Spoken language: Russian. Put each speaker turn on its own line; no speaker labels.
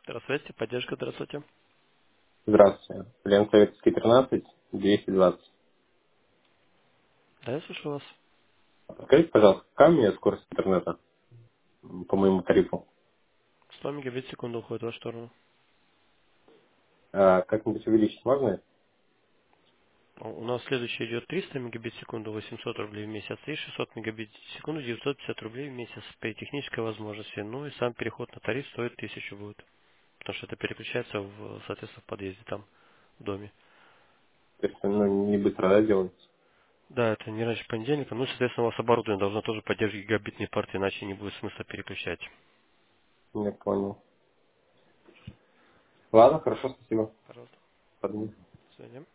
Здравствуйте, поддержка, здравствуйте.
Здравствуйте. Лен Советский 13, 220.
Да, я слушаю вас.
Скажите, пожалуйста, какая у меня скорость интернета по моему тарифу?
100 мегабит в секунду уходит в вашу сторону.
Как-нибудь увеличить можно?
У нас следующий идет 300 мегабит в секунду, 800 рублей в месяц, и 600 мегабит в секунду, 950 рублей в месяц при технической возможности. Ну и сам переход на тариф стоит 1000 будет, потому что это переключается, соответственно, в подъезде там, в доме.
То есть, не быстро, да, делается?
Да, это не раньше понедельника. Ну, соответственно, у вас оборудование должно тоже поддерживать гигабитный порт, иначе не будет смысла переключать.
Я понял. Ладно, хорошо, спасибо.
Пожалуйста.
Подумаю.
До свидания.